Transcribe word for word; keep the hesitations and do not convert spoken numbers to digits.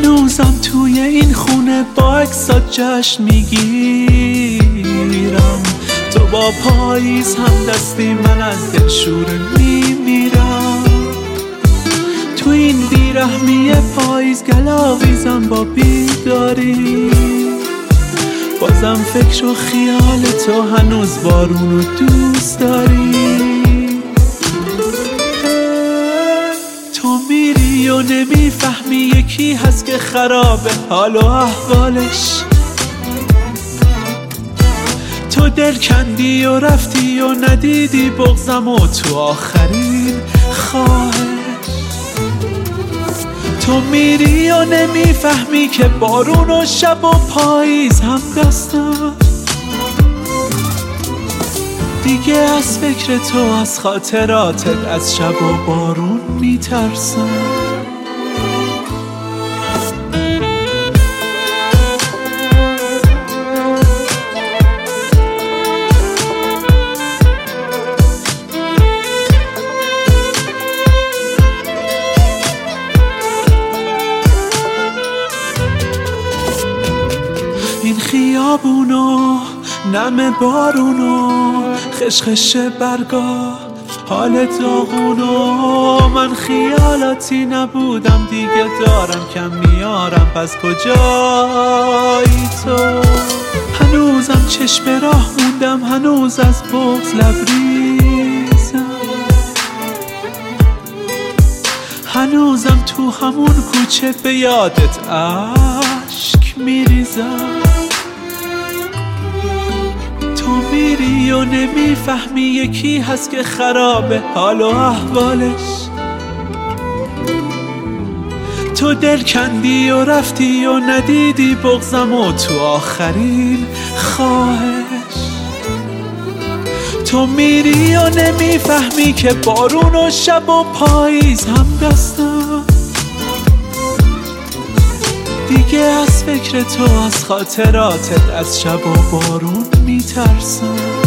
هنوزم توی این خونه با عکسات جشن میگیرم. تو با پاییز هم دستی، من از دل شوره میمیرم. تو این بیرحمی پاییز گلاویزم با بیداری، بازم فکر و خیال تو هنوز بارونو دوست داری. تو میری و نمیفهمی یکی هست که خرابه حال و احوالش. تو دل کندی و رفتی و ندیدی بغضم و تو آخرین خواهش. تو میری و نمیفهمی که بارون و شب و پاییز هم دستم. دیگه از فکر تو، از خاطراتت، از شب و بارون میترسم. این خیابونو، نم بارونو، خشخش برگا، حال داغونو. من خیالاتی نبودم دیگه، دارم کم میارم، پس کجایی تو؟ هنوزم چشم راه موندم، هنوز از بغض لبریزم. هنوزم تو همون کوچه به یادت اشک میریزم. تو میری و نمیفهمی یکی هست که خرابه حال و احوالش. تو دل کندی و رفتی و ندیدی بغضم و تو آخرین خواهش. تو میری و نمیفهمی که بارون و شب و پاییز هم دستم. دیگه از فکر تو، از خاطراتت، از شب و بارون میترسم.